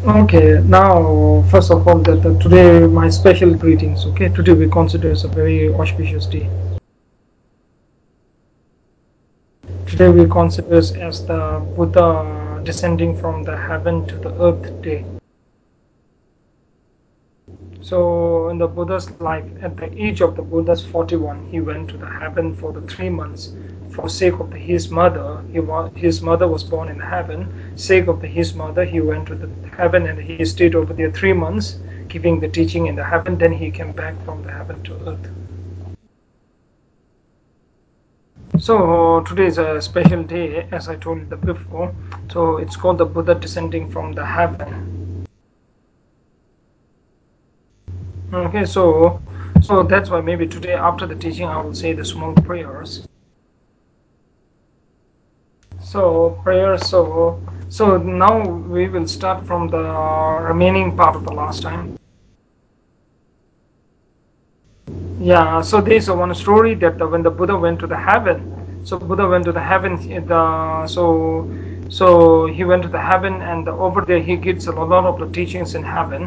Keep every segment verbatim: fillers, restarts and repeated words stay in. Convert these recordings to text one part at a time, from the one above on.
Okay, now first of all, that uh, today my special greetings. Okay, today we consider as a very auspicious day. Today we consider as the Buddha descending from the heaven to the earth day. So in the Buddha's life, at the age of the Buddha's forty-one, he went to the heaven for the three months. For sake of the, his mother, he was, his mother was born in heaven. Sake of the, his mother, he went to the heaven and he stayed over there three months, giving the teaching in the heaven. Then he came back from the heaven to earth. So today is a special day, as I told you before. So it's called the Buddha descending from the heaven. Okay, so so that's why maybe today after the teaching I will say the small prayers. So prayers. So so now we will start from the remaining part of the last time. Yeah. So there's a one story that the, when the Buddha went to the heaven. So Buddha went to the heaven. The so so he went to the heaven and over there he gets a lot of the teachings in heaven.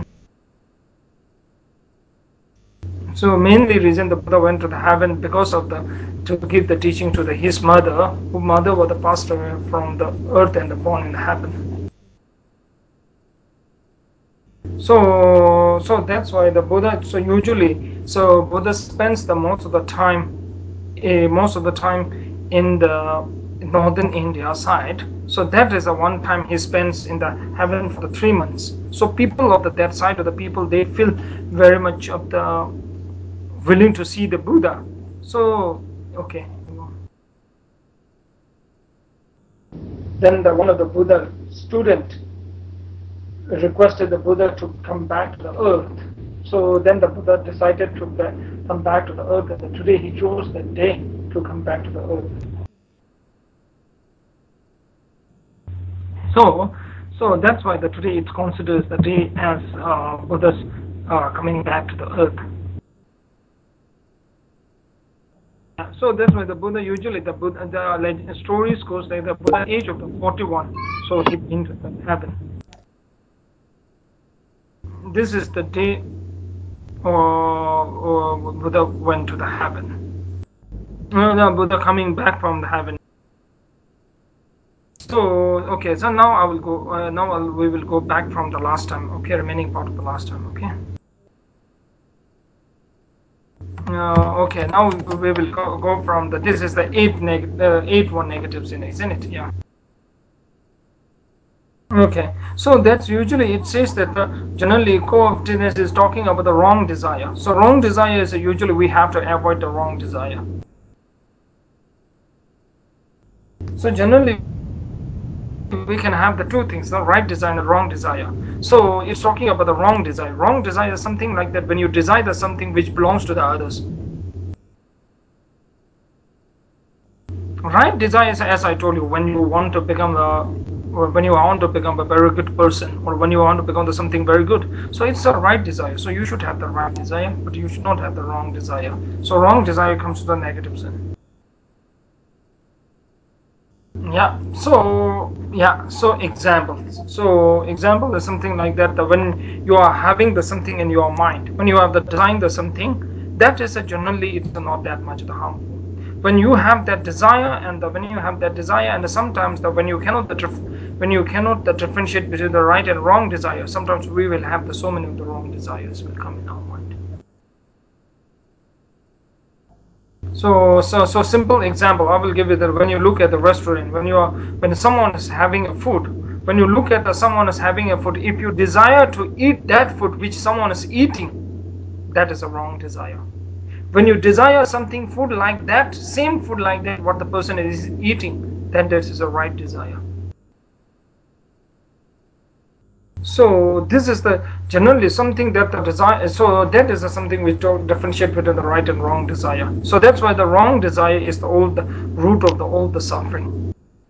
So mainly reason the Buddha went to the heaven because of the to give the teaching to the, his mother, who mother was the pastor from the earth and born in the heaven. So so that's why the Buddha. So usually, so Buddha spends the most of the time, uh, most of the time in the northern India side. So that is the one time he spends in the heaven for the three months. So people of the that side of the people they feel very much of the willing to see the Buddha. So okay. Then the one of the Buddha student requested the Buddha to come back to the earth. So then the Buddha decided to come back to the earth, and today he chose that day to come back to the earth. So, so that's why the today it considers the day as uh, Buddha's uh, coming back to the earth. So that's why the Buddha usually the Buddha the legend, stories goes like the Buddha age of the forty-one, so he into the heaven. This is the day or, or Buddha went to the heaven. No, no, Buddha coming back from the heaven. So okay, so now I will go. Uh, now I'll, we will go back from the last time. Okay, remaining part of the last time. Okay. Uh, okay, now we will go, go from the. This is the eight neg uh, eight one negatives in it, isn't it? Yeah. Okay, so that's usually it says that uh, generally co-optiness is talking about the wrong desire. So wrong desire is uh, usually we have to avoid the wrong desire. So generally we can have the two things, the right desire and the wrong desire. So it's talking about the wrong desire. Wrong desire is something like that when you desire something which belongs to the others. Right desire is, as I told you, when you want to become a or when you want to become a very good person or when you want to become something very good. So it's a right desire. So you should have the right desire, but you should not have the wrong desire. So wrong desire comes to the negative sin. Yeah, so yeah, so examples. So example is something like that, that when you are having the something in your mind, when you have the design the something, that is a generally it's not that much the harmful. When you have that desire and the, when you have that desire and sometimes the when you cannot the when you cannot the differentiate between the right and wrong desire, sometimes we will have the so many of the wrong desires will come in our mind. So, so, so simple example. I will give you that when you look at the restaurant, when you are, when someone is having a food, when you look at the someone is having a food, if you desire to eat that food which someone is eating, that is a wrong desire. When you desire something food like that, same food like that, what the person is eating, then that is a right desire. So this is the generally something that the desire. So that is something we don't differentiate between the right and wrong desire. So that's why the wrong desire is the old the root of the all the suffering.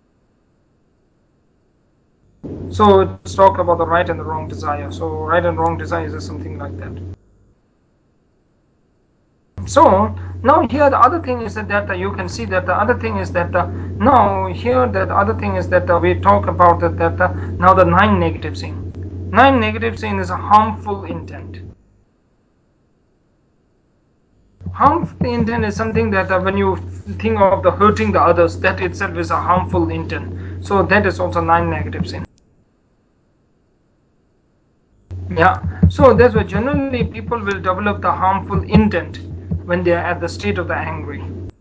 So let's talk about the right and the wrong desire. So right and wrong desire is something like that. So now here the other thing is that, that uh, you can see that the other thing is that uh, now here that other thing is that uh, we talk about that, that uh, now the nine negative thing. Nine, negative sin is a harmful intent. Harmful intent is something that uh, when you think of the hurting the others, that itself is a harmful intent. So that is also nine, negative sin. Yeah. So that's why generally people will develop the harmful intent when they are at the state of the angry.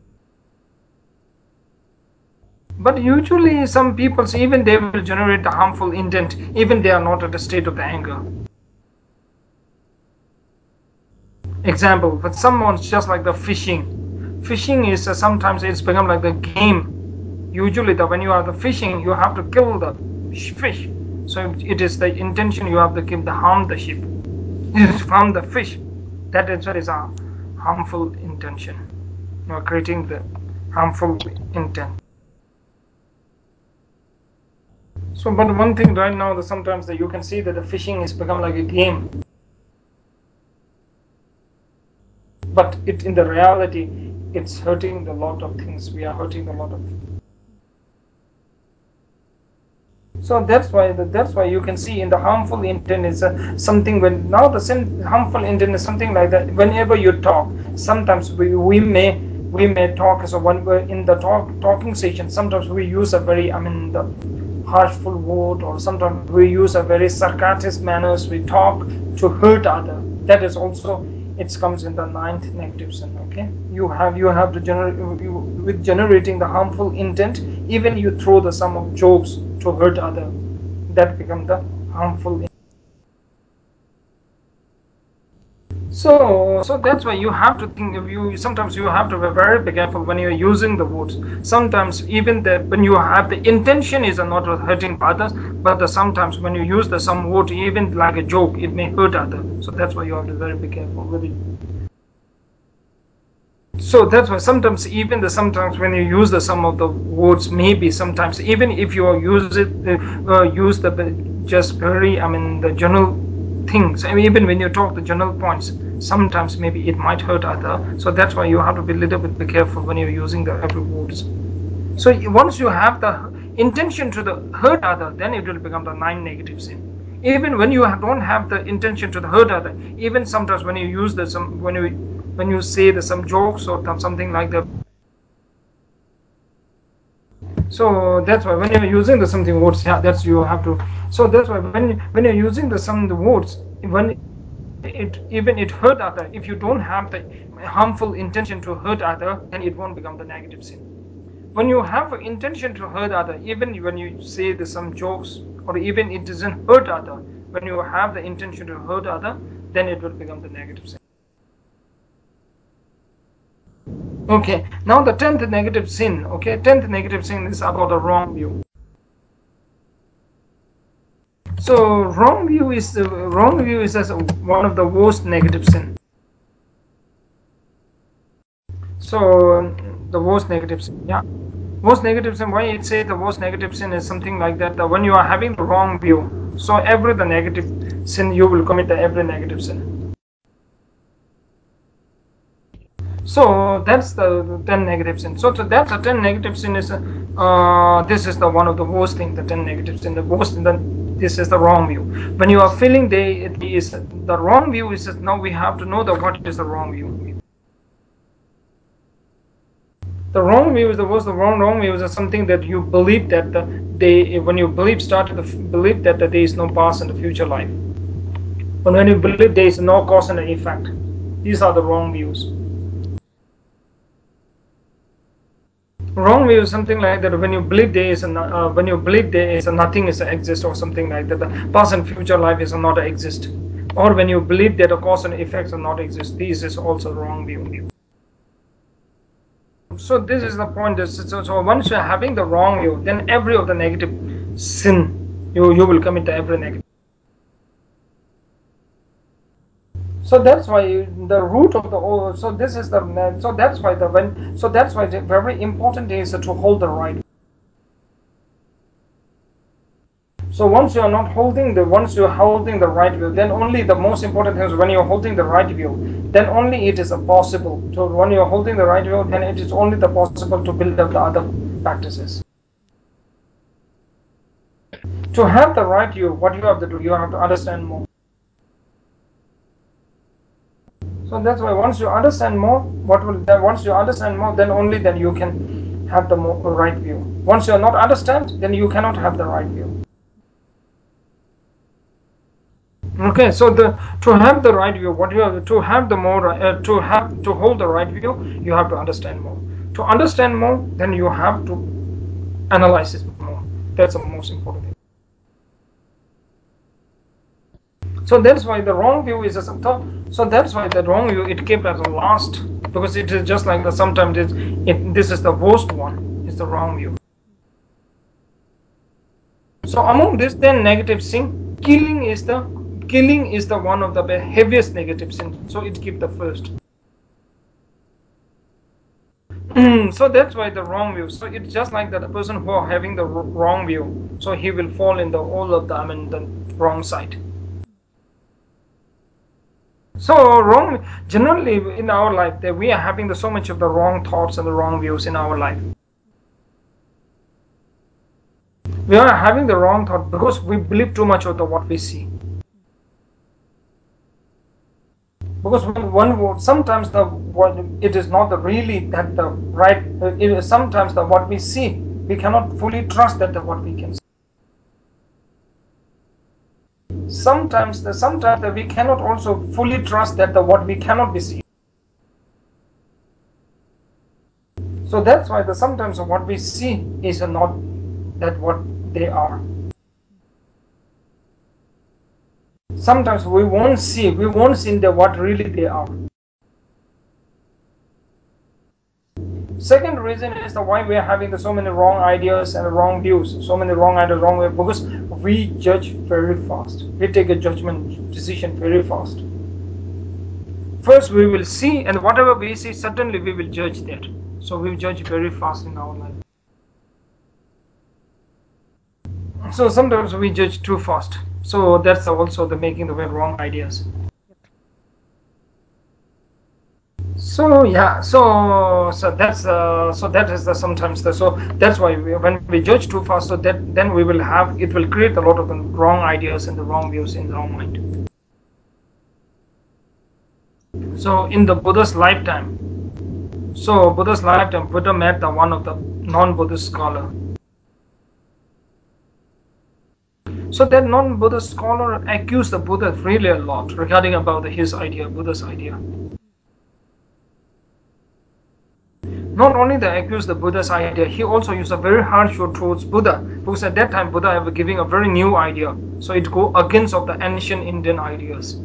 But usually some people, even they will generate the harmful intent even they are not at the state of the anger. Example, but someone's just like the fishing. Fishing is uh, sometimes it's become like the game. Usually the when you are the fishing, you have to kill the fish. So it is the intention you have to kill the harm the ship. It is harm the fish. That is what is a harmful intention. You are creating the harmful intent. So, but one thing right now that sometimes that you can see that the fishing has become like a game. But it in the reality it's hurting a lot of things. We are hurting a lot of. So that's why the, that's why you can see in the harmful intent is uh, something when now the sin, harmful intent is something like that. Whenever you talk, sometimes we, we may we may talk as a one in the talk talking session. Sometimes we use a very I mean the harshful word, or sometimes we use a very sarcastic manners. We talk to hurt other. That is also it comes in the ninth negative sin. Okay, you have you have to generate with generating the harmful intent. Even you throw the sum of jokes to hurt other, that become the harmful. So, so that's why you have to think. If you sometimes you have to be very careful when you're using the words. Sometimes even that when you have the intention is not hurting others, but the, sometimes when you use the some word, even like a joke, it may hurt others. So that's why you have to very be careful with it. So that's why sometimes even the sometimes when you use the some of the words, maybe sometimes even if you use it uh, uh, use the just very I mean the general things. I mean, even when you talk the general points, sometimes maybe it might hurt other. So that's why you have to be a little bit be careful when you're using the every words. So once you have the intention to the hurt other, then it will become the nine negative sin. Even when you don't have the intention to the hurt other, even sometimes when you use the some when you when you say the some jokes or something like that. So that's why when you're using the something words, yeah, that's you have to. So that's why when when you're using the some the words, when it even it hurt other, if you don't have the harmful intention to hurt other, then it won't become the negative sin. When you have an intention to hurt other, even when you say the some jokes, or even it doesn't hurt other, when you have the intention to hurt other, then it will become the negative sin. Okay, now the tenth negative sin. Okay, tenth negative sin is about the wrong view. So wrong view is uh, wrong view is as one of the worst negative sin. So the worst negative sin, yeah. Worst negative sin. Why it say the worst negative sin is something like that. Uh, when you are having the wrong view, so every the negative sin you will commit the every negative sin. So that's the ten negative sin. So, so that's the ten negative sin is uh, this is the one of the worst thing. The ten negative sin. The worst. The, this is the wrong view. When you are feeling they it is the wrong view is that now we have to know that what is the wrong view. The wrong view is the worst. The wrong wrong view is something that you believe that the, they when you believe started to believe that the, there is no past and the future life. But when you believe there is no cause and effect, these are the wrong views. Wrong view is something like that when you believe there is a uh, when you believe there is a nothing is a exist or something like that. The past and future life is a not a exist, or when you believe that the cause and effects are not exist. This is also wrong view. So this is the point. So, so once you are having the wrong view, then every of the negative sin you you will commit every negative. So that's why the root of the oh, so this is the so that's why the when so that's why the very important is to hold the right. So once you are not holding the once you are holding the right view, then only the most important thing is when you are holding the right view, then only it is a possible. So when you are holding the right view, then it is only the possible to build up the other practices. To have the right view, what you have to do, you have to understand more. So that's why once you understand more, what will then once you understand more, then only then you can have the more, right view. Once you are not understand, then you cannot have the right view. Okay, so the to have the right view, what you have to have the more uh, to have to hold the right view, you have to understand more. To understand more, then you have to analyze it more. That's the most important thing. So that's why the wrong view is a so that's why the wrong view it kept as a last, because it is just like the sometimes it, it this is the worst one. It's the wrong view. So among this then negative sin, killing is the killing is the one of the heaviest negative sin. So it keep the first. So that's why the wrong view. So it's just like that the person who are having the wrong view, so he will fall in the all of the I mean the wrong side. So wrong generally in our life that we are having the, so much of the wrong thoughts and the wrong views in our life. We are having the wrong thought because we believe too much of the what we see. Because one one sometimes the what it is not the really that the right it is sometimes the what we see we cannot fully trust that the what we can see. Sometimes the sometimes that we cannot also fully trust that the what we cannot be seen. So that's why the sometimes what we see is not that what they are. Sometimes we won't see we won't see the what really they are. Second reason is the why we are having the so many wrong ideas and wrong views, so many wrong ideas, wrong way, because we judge very fast. We take a judgment decision very fast. First we will see, and whatever we see, certainly we will judge that. So we judge very fast in our life. So sometimes we judge too fast. So that's also the making the wrong ideas. So yeah, so so that's uh, so that is the sometimes the so that's why we, when we judge too fast, so that then we will have it will create a lot of the wrong ideas and the wrong views in our mind. So in the Buddha's lifetime, so Buddha's lifetime, Buddha met the one of the non-Buddhist scholar. So that non-Buddhist scholar accused the Buddha really a lot regarding about his idea, Buddha's idea. Not only they accused the Buddha's idea, he also used a very harsh word towards Buddha, because at that time Buddha was giving a very new idea, so it go against of the ancient Indian ideas.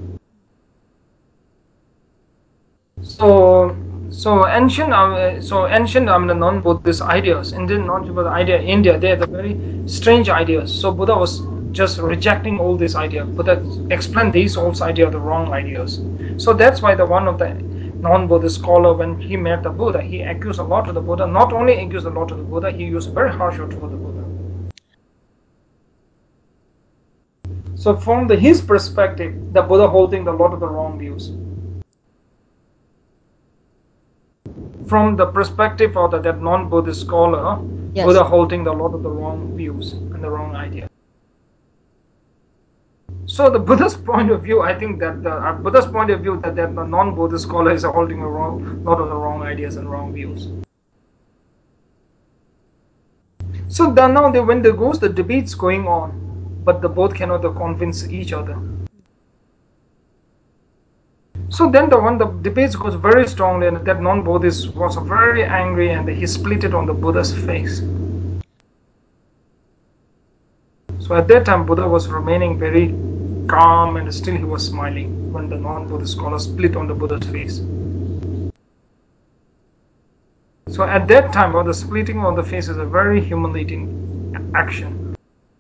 So, so ancient, uh, so ancient, I mean, non-Buddhist ideas, Indian non-Buddhist idea, India, they are the very strange ideas. So Buddha was just rejecting all these ideas. Buddha explained these also idea the wrong ideas. So that's why the one of the non-Buddhist scholar, when he met the Buddha, he accused a lot of the Buddha. Not only accused a lot of the Buddha, he used very harsh words for the Buddha. So from the, his perspective, the Buddha holding a lot of the wrong views. From the perspective of the, that non-Buddhist scholar, yes. Buddha holding a lot of the wrong views and the wrong idea. So the Buddha's point of view, I think that the uh, Buddha's point of view that, that the non-Buddhist scholar is holding a wrong, lot of the wrong ideas and wrong views. So then now they, when there goes the debates going on, but the both cannot convince each other. So then the one the debates goes very strongly, and that non-Buddhist was very angry, and he split it on the Buddha's face. So at that time, Buddha was remaining very calm, and still he was smiling when the non-Buddhist scholar split on the Buddha's face. So at that time, well, the splitting on the face is a very humiliating action.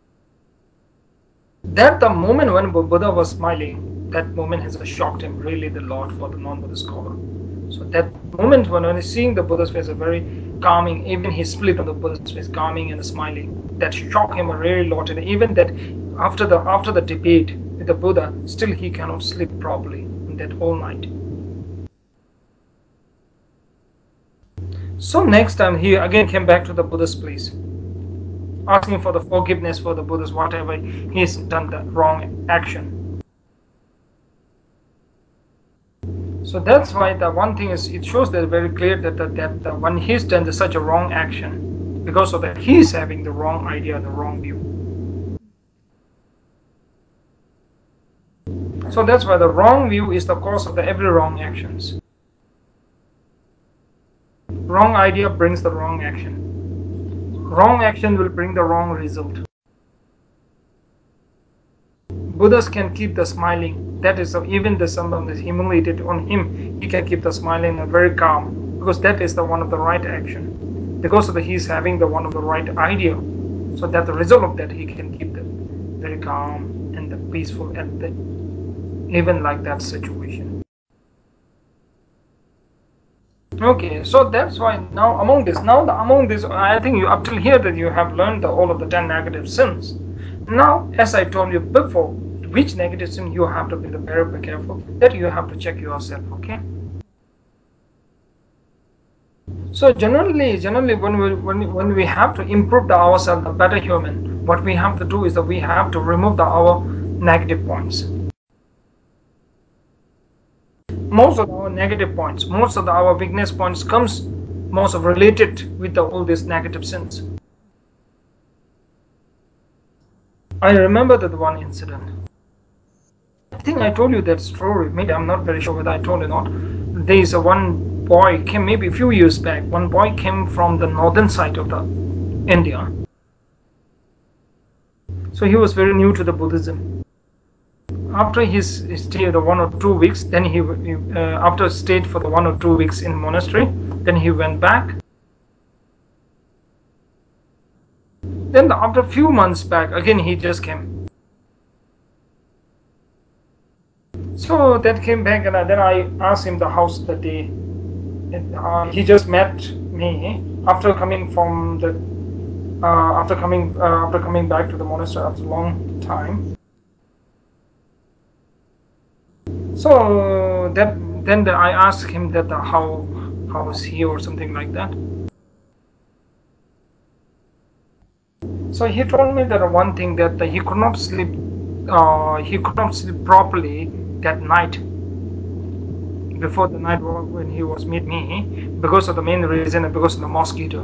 That the moment when Buddha was smiling, that moment has shocked him really the lot for the non-Buddhist scholar. So that moment when, when he's seeing the Buddha's face, a very calming, even he split on the Buddha's face, calming and smiling, that shocked him a really lot. And even that after the after the debate with the Buddha, still he cannot sleep properly in that whole night. So next time he again came back to the Buddha's place. asking for the forgiveness for the Buddhas, whatever he's done the wrong action. So that's why the one thing is, it shows that very clear that that, that the, when he's done the, such a wrong action, because of that he's having the wrong idea, the wrong view. So that's why the wrong view is the cause of the every wrong actions. Wrong idea brings the wrong action. Wrong action will bring the wrong result. Buddhas can keep the smiling. That is, even the someone is humiliated on him, he can keep the smiling and very calm, because that is the one of the right action. Because of the he's having the one of the right idea, so that the result of that he can keep the very calm and the peaceful at the even like that situation. Okay, so that's why now among this, now the, among this, I think you up till here that you have learned the, all of the ten negative sins. Now, as I told you before, which negative sin you have to be very careful, that you have to check yourself. Okay. So generally, generally when we when we, when we have to improve the ourselves, the better human, what we have to do is that we have to remove the our negative points. Most of our negative points, most of the, our weakness points comes most of related with the, all these negative sins. I remember that one incident. I think I told you that story. Maybe I'm not very sure whether I told it or not. There is a one boy came maybe a few years back. One boy came from the northern side of the India. So he was very new to the Buddhism. After his stay of one or two weeks, then he uh, after stayed for the one or two weeks in monastery, then he went back. Then after a few months back, again he just came. So that came back, and then I asked him the house that day. Uh, he just met me after coming from the uh, after coming uh, after coming back to the monastery after a long time. So that then the, I asked him that uh, how how is he or something like that. So he told me that one thing that he could not sleep. Uh, he could not sleep properly that night before the night when he was meet me, because of the main reason, because of the mosquito.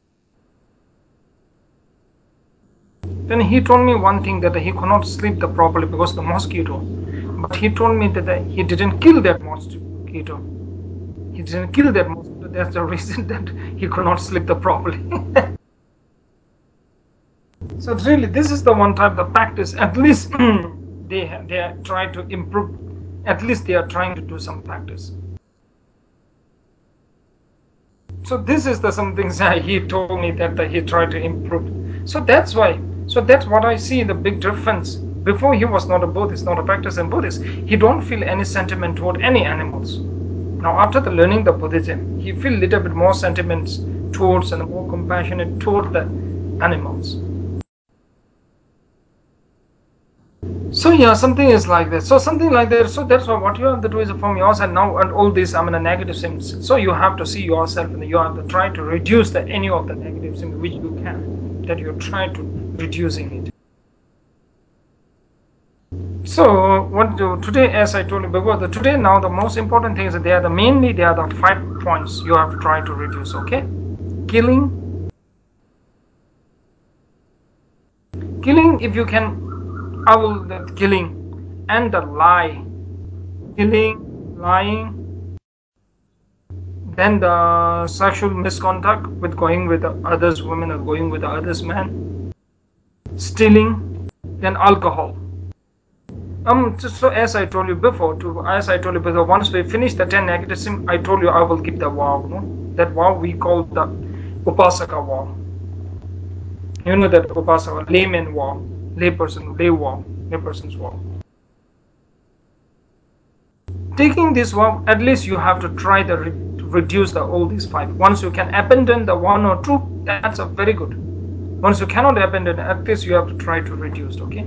Then he told me one thing that he could not sleep the properly because of the mosquito. But he told me that he didn't kill that mosquito. He didn't kill that mosquito. That's the reason that he could not sleep the properly. So really, this is the one type of practice. At least they they are trying to improve. At least they are trying to do some practice. So this is the some things he told me that he tried to improve. So that's why. So that's what I see the big difference. Before he was not a Buddhist, not a practicing Buddhist. He don't feel any sentiment toward any animals. Now after the learning the Buddhism, he feel little bit more sentiments towards and more compassionate toward the animals. So yeah, something is like that. So something like that. So that's why what you have to do is from your side now, and all these I mean negative symptoms. So you have to see yourself, and you have to try to reduce the any of the negative symptoms which you can. That you try to reducing it. So what do today, as I told you before, the today now the most important thing is that they are the mainly they are the five points you have to try to reduce. Okay, killing, killing if you can, I will the killing and the lie, killing, lying, then the sexual misconduct with going with the others women or going with the others man, stealing, then alcohol. Um, so, so as I told you before, to as I told you before, once we finish the ten negativism, I told you I will give the vow. No? That vow we call the Upasaka vow. You know that Upasaka, layman vow, layperson, lay vow, layperson's vow. Taking this vow, at least you have to try to re reduce the all these five. Once you can abandon the one or two, that's a very good. Once you cannot abandon, at least you have to try to reduce. Okay.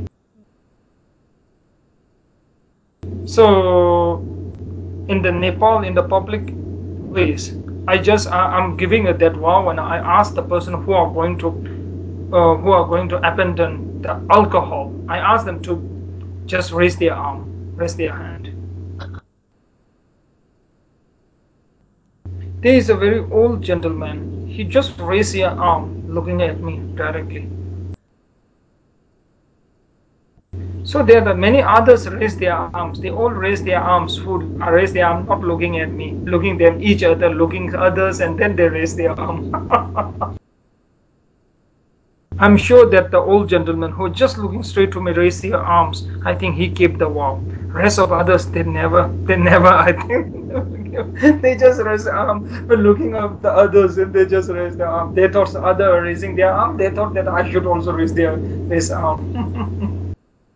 So in the Nepal, in the public place, I just I, I'm giving a that vow, and I ask the person who are going to uh, who are going to abandon the alcohol, I ask them to just raise their arm, raise their hand. There is a very old gentleman. He just raised his arm, looking at me directly. So there are many others raise their arms. They all raise their arms, who raise their arm, not looking at me, looking them each other, looking at others, and then they raise their arm. I'm sure that the old gentleman who just looking straight to me raised their arms. I think he kept the vow. Rest of others, they never, they never. I think they just raise their arm, but looking at the others, and they just raise their arm. They thought the other raising their arm. They thought that I should also raise their raise arm.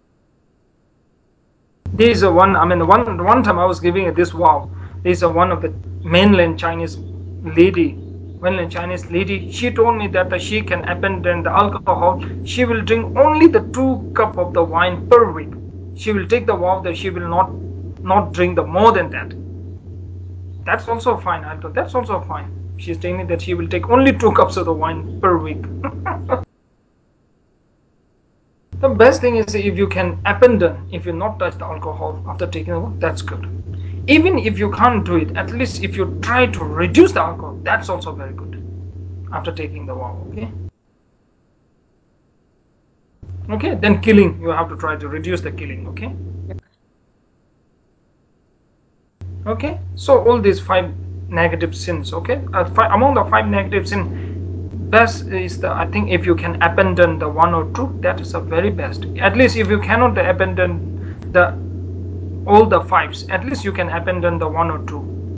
There's a one. I mean, one one time I was giving this vow. There's a one of the mainland Chinese lady, mainland Chinese lady. She told me that she can abandon the alcohol. She will drink only the two cup of the wine per week. She will take the vow that she will not not drink the more than that. That's also fine. I thought that's also fine. She's telling me that she will take only two cups of the wine per week. The best thing is if you can abandon, if you not touch the alcohol after taking the vow, that's good. Even if you can't do it, at least if you try to reduce the alcohol, that's also very good after taking the vow. Okay. Okay. Then killing, you have to try to reduce the killing. Okay. Okay. So all these five negative sins. Okay. Uh, five, among the five negative sins, best is the, I think if you can abandon the one or two, that is the very best. At least if you cannot abandon the all the fives, at least you can abandon the one or two.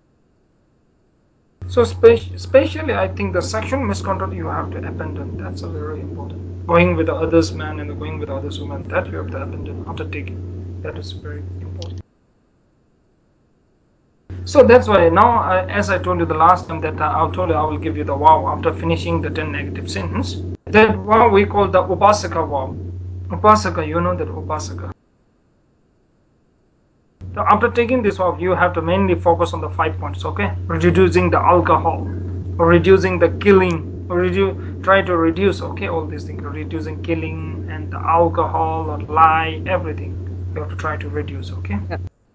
So spe- especially I think the sexual misconduct you have to abandon. That's a very important. Going with the others man and going with others women, that you have to abandon after taking. That is very important. So that's why now, I, as I told you the last time that I told you I will give you the vow after finishing the ten negative sins. That vow we call the Upasaka vow. Upasaka, you know that Upasaka. So after taking this vow, you have to mainly focus on the five points. Okay, reducing the alcohol, or reducing the killing, or redu- try to reduce. Okay, all these things, reducing killing and the alcohol or lie, everything. You have to try to reduce. Okay. Yeah.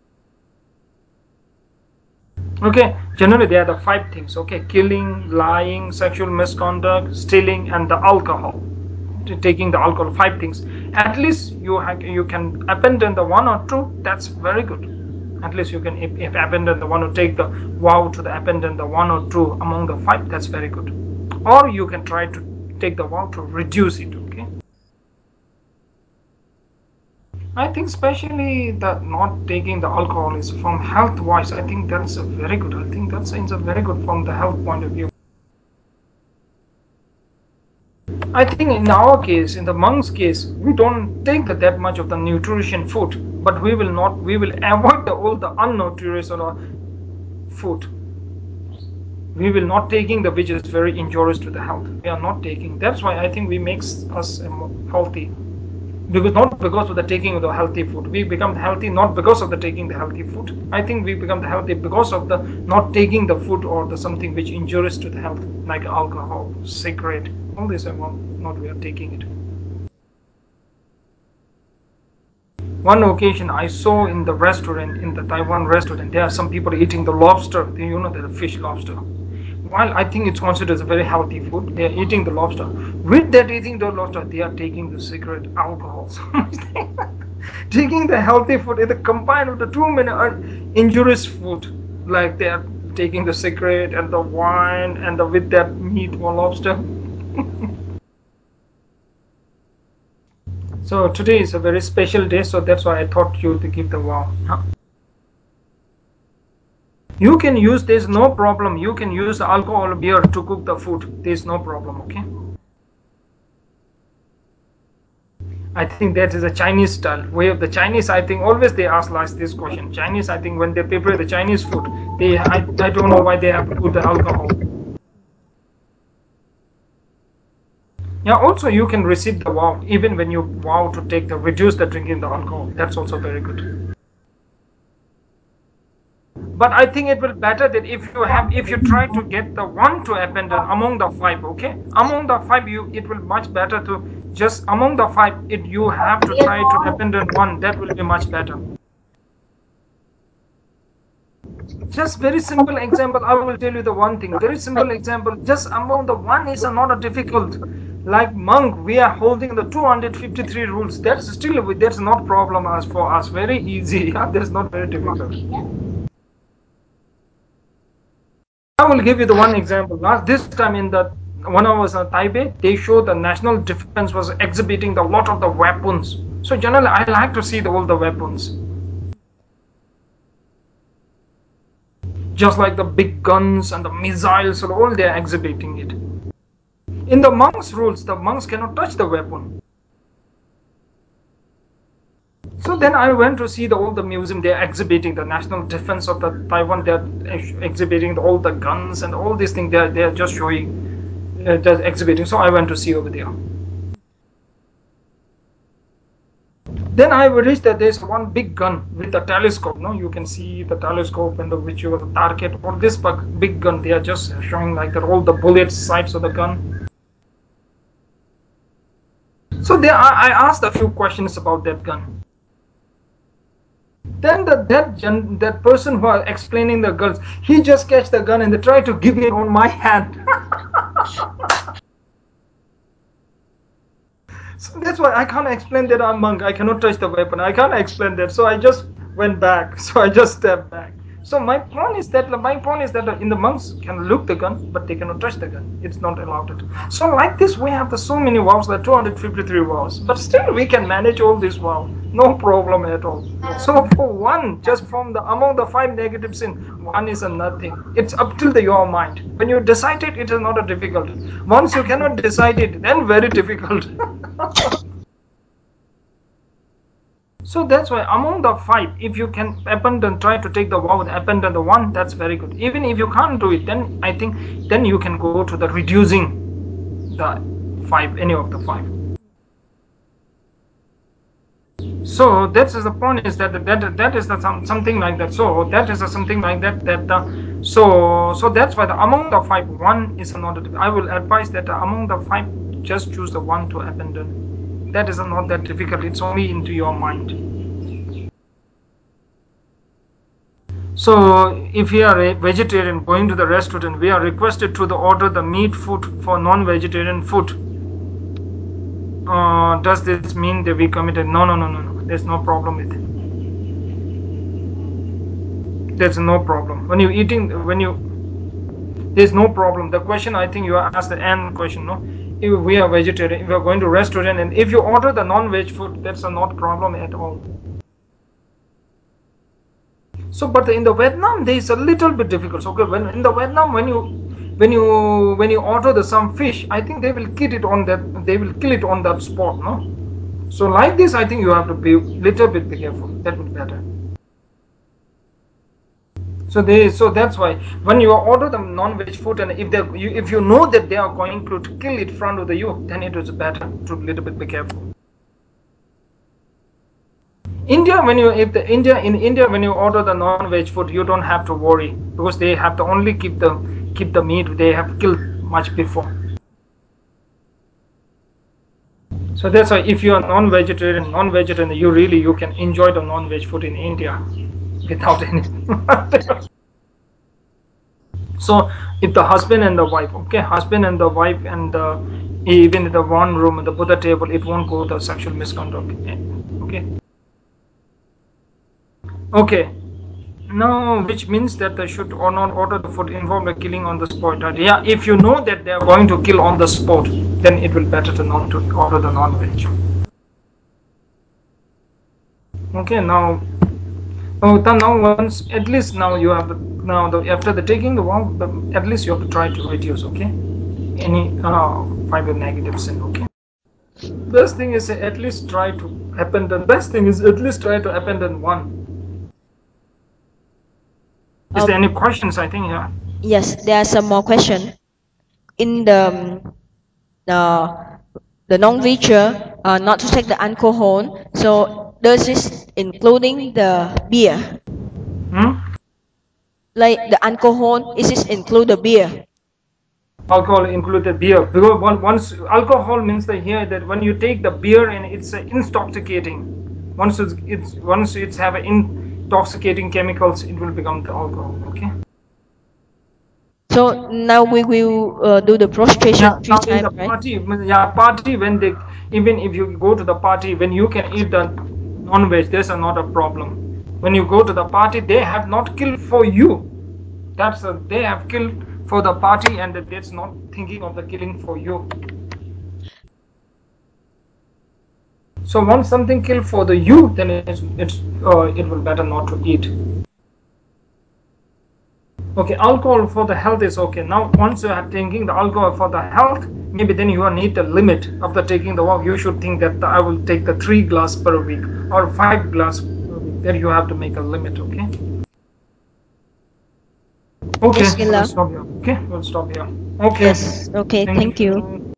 Okay, generally there are the five things. Okay, killing, lying, sexual misconduct, stealing, and the alcohol. Taking the alcohol, five things. At least you ha- you can abandon the one or two. That's very good. At least you can, if, if abandon the one or take the vow to the abandon the one or two among the five. That's very good. Or you can try to take the vow to reduce it. Okay. I think especially that not taking the alcohol is from health wise. I think that's a very good. I think that's a very good from the health point of view. I think in our case, in the monk's case, we don't take the, that much of the nutrition food, but we will not. We will avoid the, all the unnutritious or food. We will not taking the which is very injurious to the health. We are not taking. That's why I think we makes us healthy. Because not because of the taking of the healthy food, we become healthy not because of the taking the healthy food. I think we become healthy because of the not taking the food or the something which injurious to the health, like alcohol, cigarette, all this are not we are taking it. One occasion I saw in the restaurant, in the Taiwan restaurant, there are some people eating the lobster, you know, the fish lobster. While I think it's considered as a very healthy food, they are eating the lobster. With that eating the lobster, they are taking the cigarette, alcohol. Taking the healthy food, it combined with the too many injurious food, like they are taking the cigarette and the wine and the with that meat or lobster. So today is a very special day, so that's why I thought you to give the wow. You can use, there's no problem. You can use alcohol or beer to cook the food. There's no problem, okay? I think that is a Chinese style way of the Chinese. I think always they ask like this question. Chinese, I think when they prepare the Chinese food, they I, I don't know why they have to put the alcohol. Yeah, also you can receive the vow even when you vow to take the reduce the drinking the alcohol. That's also very good. But I think it will better that if you have if you try to get the one to abandon among the five, okay, among the five you it will much better to just among the five it you have to try to abandon one. That will be much better. Just very simple example. I will tell you the one thing. Very simple example. Just among the one is not a difficult. Like monk, we are holding the two hundred fifty-three rules. That's still that's not problem as for us. Very easy. That's not very difficult. I will give you the one example. Last this time in the when I was in Taipei, they showed the national defense was exhibiting the lot of the weapons. So generally, I like to see the, all the weapons, just like the big guns and the missiles, and all they are exhibiting it. In the monks' rules, the monks cannot touch the weapon. So then I went to see the, all the museum. They're exhibiting the national defense of the Taiwan. They're exhibiting all the guns and all these things. They're they're just showing, uh, just exhibiting. So I went to see over there. Then I reached that there's one big gun with a telescope. No, you can see the telescope and the which you the target or this big gun. They are just showing like that all the bullet sights of the gun. So there, I, I asked a few questions about that gun. Then the, that gen, that person who was explaining the guns, he just catch the gun and they try to give it on my hand. So that's why I can't explain that I'm monk. I cannot touch the weapon. I can't explain that. So I just went back. So I just stepped back. So my point is that my point is that in the monks can look the gun, but they cannot touch the gun. It's not allowed to. So like this, we have the so many vows, like two hundred fifty-three vows, but still we can manage all this vow, no problem at all. So for one, just from the among the five negative sin, one is a nothing. It's up till the your mind. When you decide it, it is not a difficult. Once you cannot decide it, then very difficult. So that's why among the five, if you can abandon, try to take the vow and abandon the one, that's very good. Even if you can't do it, then I think then you can go to the reducing the five, any of the five. So that's the point is that that that is the some, something like that. So that is a something like that that uh, so so that's why the among the five, one is not. I will advise that among the five, just choose the one to abandon. That is not that difficult. It's only into your mind. So if we are a vegetarian going to the restaurant, we are requested to the order the meat food for non-vegetarian food. Uh, does this mean that we committed? No, no, no, no, no. There's no problem with it. There's no problem. When you eating, when you, there's no problem. The question I think you asked the end question, no? If we are vegetarian, if we are going to restaurant, and if you order the non-veg food, that's a not problem at all. So, but in the Vietnam, there is a little bit difficult. So, okay, when in the Vietnam, when you when you when you order the some fish, I think they will kill it on that. They will kill it on that spot, no. So, like this, I think you have to be little bit be careful. That would be better. So they so that's why when you order the non-veg food, and if they you, if you know that they are going to, to kill it in front of the you, then it is better to little bit be careful. India, when you if the India in India when you order the non-veg food, you don't have to worry because they have to only keep the keep the meat they have killed much before. So that's why if you are non-vegetarian, non-vegetarian, you really you can enjoy the non-veg food in India without any. So if the husband and the wife, okay, husband and the wife and the, even in the one room, the Buddha table, it won't go the sexual misconduct. Okay. Okay. No, which means that they should or not order the food involve the killing on the spot. Right? Yeah, if you know that they are going to kill on the spot, then it will better to not to order the non-veg. Okay, now, oh, then now once at least now you have the, now the after the taking the one, the, at least you have to try to reduce. Okay, any uh, fiber negative sin. Okay. Best thing is at least try to abandon. Best thing is at least try to abandon one. Is there any Um, questions? I think yeah. yes, there are some more question. In the um, uh, the non-veg, uh, not to take the alcohol. So does this including the beer? Hmm? like the alcohol, is this include the beer? Alcohol included beer. Because one- once alcohol means that here that when you take the beer and it's uh, intoxicating. Once it's, it's once it's have intoxicating chemicals, it will become the alcohol. Okay. So now we will uh, do the prostration Yeah. three Now in times, the right? party, yeah, party when they even if you go to the party when you can eat the non-veg, there's a, not a problem. When you go to the party, they have not killed for you. That's a, they have killed for the party, and that's not thinking of the killing for you. So once something killed for the you, then it's, it's uh, it will better not to eat. Okay, alcohol for the health is okay. Now once you are taking the alcohol for the health, maybe then you need a limit. After taking the walk, you should think that I will take the three glass per week or five glass per week. Then you have to make a limit. Okay. Okay, we'll Bismillah. stop here. Okay, we'll stop here. Okay. Yes. Okay. Thank Thank you. you.